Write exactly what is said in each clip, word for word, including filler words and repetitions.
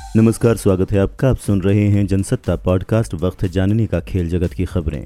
नमस्कार, स्वागत है आपका। आप सुन रहे हैं जनसत्ता पॉडकास्ट, वक्त है जानने का खेल जगत की खबरें।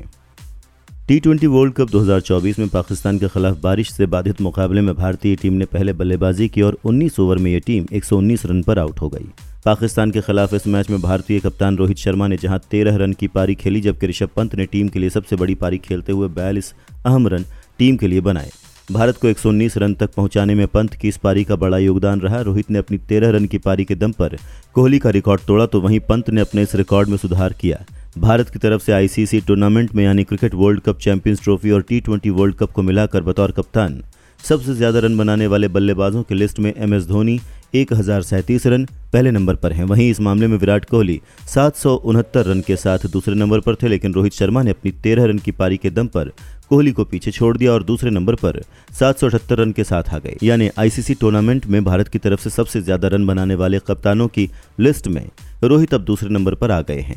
टी ट्वेंटी वर्ल्ड कप दो हज़ार चौबीस में पाकिस्तान के खिलाफ बारिश से बाधित मुकाबले में भारतीय टीम ने पहले बल्लेबाजी की और उन्नीस ओवर में ये टीम एक सौ उन्नीस रन पर आउट हो गई। पाकिस्तान के खिलाफ इस मैच में भारतीय कप्तान रोहित शर्मा ने जहां तेरह रन की पारी खेली, जबकि ऋषभ पंत ने टीम के लिए सबसे बड़ी पारी खेलते हुए बयालीस अहम रन टीम के लिए बनाए। भारत को एक सौ उन्नीस रन तक पहुंचाने में पंत की इस पारी का बड़ा योगदान रहा। रोहित ने अपनी तेरह रन की पारी के दम पर कोहली का रिकॉर्ड तोड़ा, तो वहीं पंत ने अपने इस रिकॉर्ड में सुधार किया। भारत की तरफ से आईसीसी टूर्नामेंट में यानी cricket world cup, champions trophy और टी ट्वेंटी वर्ल्ड कप को मिलाकर बतौर कप्तान सबसे ज्यादा रन बनाने वाले बल्लेबाजों की लिस्ट में एम एस धोनी एक हजार सैंतीस रन पहले नंबर पर हैं। वहीं इस मामले में विराट कोहली सात सौ उनहत्तर रन के साथ दूसरे नंबर पर थे, लेकिन रोहित शर्मा ने अपनी तेरह रन की पारी के दम पर कोहली को पीछे छोड़ दिया और दूसरे नंबर पर सात सौ अठहत्तर रन के साथ आ गए। यानी आईसीसी टूर्नामेंट में भारत की तरफ से सबसे ज्यादा रन बनाने वाले कप्तानों की लिस्ट में रोहित अब दूसरे नंबर पर आ गए हैं।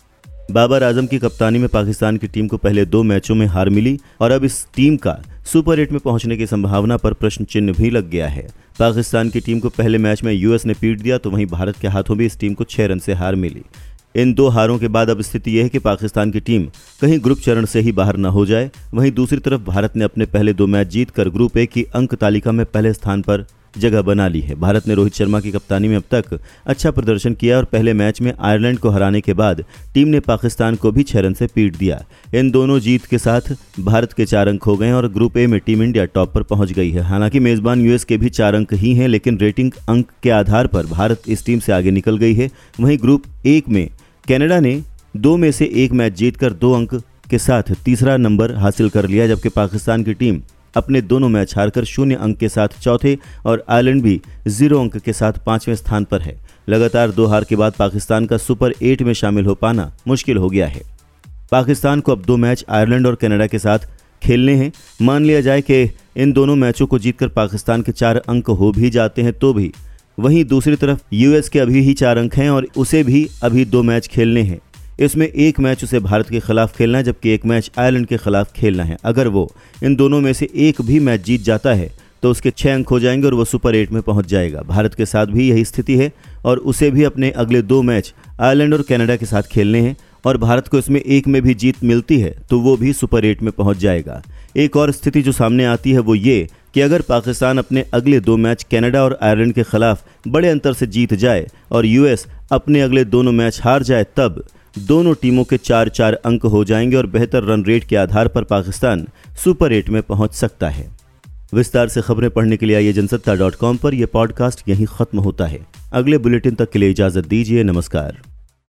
बाबर आजम की कप्तानी में पाकिस्तान की टीम को पहले दो मैचों में हार मिली और अब इस टीम का सुपर एट में पहुंचने की संभावना पर प्रश्न चिन्ह भी लग गया है। पाकिस्तान की टीम को पहले मैच में यूएस ने पीट दिया, तो वहीं भारत के हाथों भी इस टीम को छह रन से हार मिली। इन दो हारों के बाद अब स्थिति यह है कि पाकिस्तान की टीम कहीं ग्रुप चरण से ही बाहर न हो जाए। वहीं दूसरी तरफ भारत ने अपने पहले दो मैच जीतकर ग्रुप ए की अंक तालिका में पहले स्थान पर जगह बना ली है। भारत ने रोहित शर्मा की कप्तानी में अब तक अच्छा प्रदर्शन किया और पहले मैच में आयरलैंड को हराने के बाद टीम ने पाकिस्तान को भी छह रन से पीट दिया। इन दोनों जीत के साथ भारत के चार अंक हो गए और ग्रुप ए में टीम इंडिया टॉप पर पहुंच गई है। हालांकि मेजबान यूएस के भी चार अंक ही हैं, लेकिन रेटिंग अंक के आधार पर भारत इस टीम से आगे निकल गई है। वहीं ग्रुप एक में कनाडा ने दो में से एक मैच जीतकर दो अंक के साथ तीसरा नंबर हासिल कर लिया, जबकि पाकिस्तान की टीम अपने दोनों मैच हारकर शून्य अंक के साथ चौथे और आयरलैंड भी जीरो अंक के साथ पांचवें स्थान पर है। लगातार दो हार के बाद पाकिस्तान का सुपर एट में शामिल हो पाना मुश्किल हो गया है। पाकिस्तान को अब दो मैच आयरलैंड और कनाडा के साथ खेलने हैं। मान लिया जाए कि इन दोनों मैचों को जीतकर पाकिस्तान के चार अंक हो भी जाते हैं तो भी वहीं दूसरी तरफ यूएस के अभी ही चार अंक हैं और उसे भी अभी दो मैच खेलने हैं। इसमें एक मैच उसे भारत के खिलाफ खेलना है, जबकि एक मैच आयरलैंड के खिलाफ खेलना है। अगर वो इन दोनों में से एक भी मैच जीत जाता है तो उसके छह अंक हो जाएंगे और वो सुपर एट में पहुंच जाएगा। भारत के साथ भी यही स्थिति है और उसे भी अपने अगले दो मैच आयरलैंड और कनाडा के साथ खेलने हैं और भारत को इसमें एक में भी जीत मिलती है तो वो भी सुपर एट में पहुंच जाएगा। एक और स्थिति जो सामने आती है वो ये कि अगर पाकिस्तान अपने अगले दो मैच कनाडा और आयरलैंड के खिलाफ बड़े अंतर से जीत जाए और यूएस अपने अगले दोनों मैच हार जाए, तब दोनों टीमों के चार चार अंक हो जाएंगे और बेहतर रन रेट के आधार पर पाकिस्तान सुपर एट में पहुंच सकता है। विस्तार से खबरें पढ़ने के लिए आइए जनसत्ता डॉट कॉम पर। यह पॉडकास्ट यहीं खत्म होता है। अगले बुलेटिन तक के लिए इजाजत दीजिए। नमस्कार।